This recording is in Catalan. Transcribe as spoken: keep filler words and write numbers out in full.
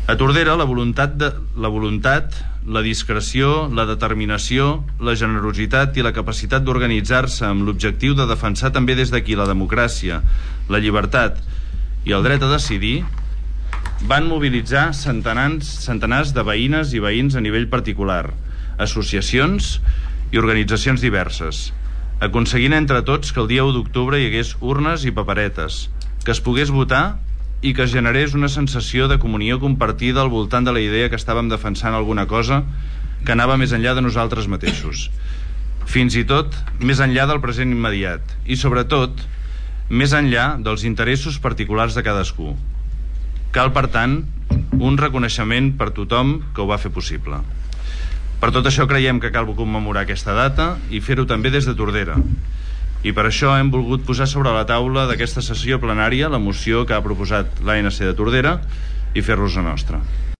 A Tordera, la voluntat, de, la voluntat, la discreció, la determinació, la generositat i la capacitat d'organitzar-se amb l'objectiu de defensar també des d'aquí la democràcia, la llibertat i el dret a decidir van mobilitzar centenars, centenars de veïnes i veïns a nivell particular, associacions i organitzacions diverses, aconseguint entre tots que el dia u d'octubre hi hagués urnes i paperetes, que es pogués votar i que es generés una sensació de comunió compartida al voltant de la idea que estàvem defensant alguna cosa que anava més enllà de nosaltres mateixos, fins i tot més enllà del present immediat i, sobretot, més enllà dels interessos particulars de cadascú. Cal, per tant, un reconeixement per tothom que ho va fer possible. Per tot això creiem que cal commemorar aquesta data i fer-ho també des de Tordera. I per això hem volgut posar sobre la taula d'aquesta sessió plenària la moció que ha proposat l'A N C de Tordera i fer-los-la nostra.